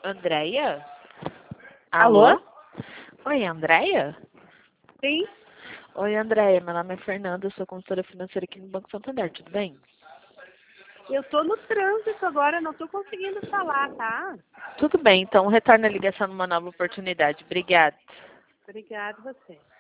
Andréia? Alô? Oi, Andréia? Sim? Oi, Andréia. Meu nome é Fernanda, eu sou consultora financeira aqui no Banco Santander, tudo bem? Eu tô no trânsito agora, não tô conseguindo falar, tá? Tudo bem, então retorna a ligação numa nova oportunidade. Obrigada. Obrigada você.